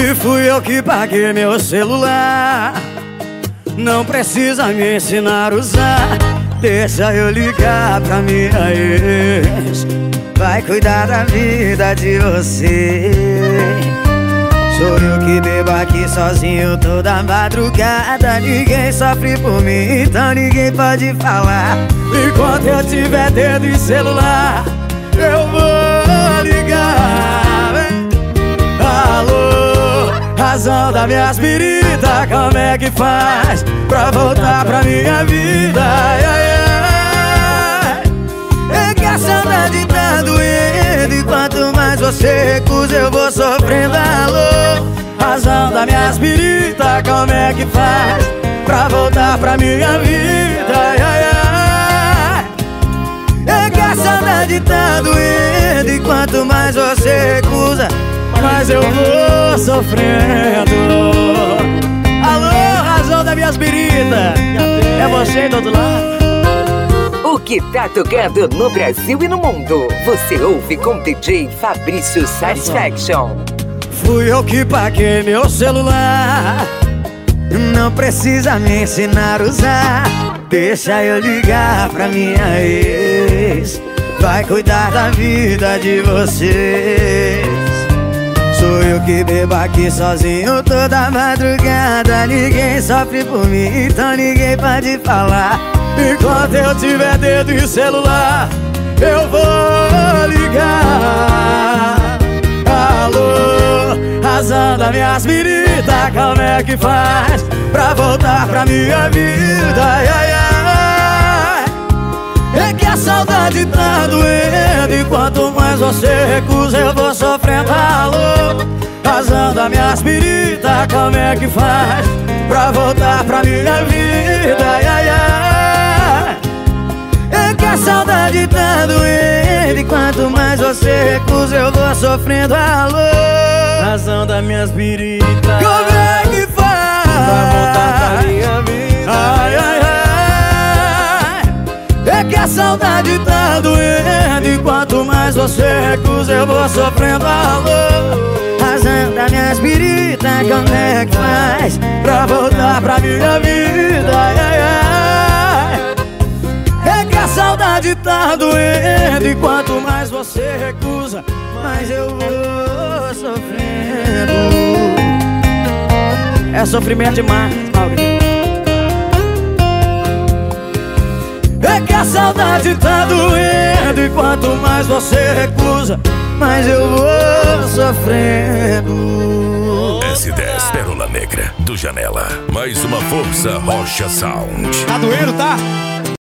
E fui eu que paguei meu celular. Não precisa me ensinar a usar. Deixa eu ligar pra minha ex. Vai cuidar da vida de você. Sou eu que bebo aqui sozinho toda madrugada. Ninguém sofre por mim, então ninguém pode falar. Enquanto eu tiver dedo em celular, eu vou ligar. Alô, razão das minhas feridas, como é que faz pra voltar pra minha vida? Ai, ai, ai. É que a saudade tá doendo, e quanto mais você recusa eu vou sofrendo. Alô, razão das minhas feridas, como é que faz pra voltar pra minha vida? Ai, ai, ai. É que a saudade tá doendo, e quanto mais você recusa, mas eu vou sofrendo. Alô, razão das minhas feridas, é você do outro lado. O que tá tocando no Brasil e no mundo, você ouve com DJ Fabrício Satisfaction. Fui eu que paguei meu celular. Não precisa me ensinar a usar. Deixa eu ligar pra minha ex. Vai cuidar da vida de vocês. Sou eu que bebo aqui sozinho toda madrugada. Ninguém sofre por mim, então ninguém pode falar. Enquanto eu tiver dedo em celular, eu vou ligar. Alô, razão das minhas feridas, como é que faz pra voltar pra minha vida? Ai, ai, ai. É que a saudade tá doendo, e quanto mais você recusa eu vou sofrendo. Alô, razão das minhas feridas, como é que faz pra voltar pra minha vida? Ai, ai, ai. É que a saudade tá doendo, e quanto mais você recusa eu vou sofrendo. Alô, razão das minhas feridas, como é que faz pra voltar pra minha vida? Ai, ai, ai. É que a saudade tá doendo, e quanto mais você recusa eu vou sofrendo. Alô, razão das minhas feridas, como é que faz pra voltar pra minha vida? Ai, ai, ai. É que a saudade tá doendo, e quanto mais você recusa, mais eu vou sofrendo. É sofrimento demais, Maurício. É que a saudade tá doendo, e quanto mais você recusa, mais eu vou sofrendo. S10 Pérola Negra do Janela. Mais uma força Rocha Sound. Tá doendo, tá?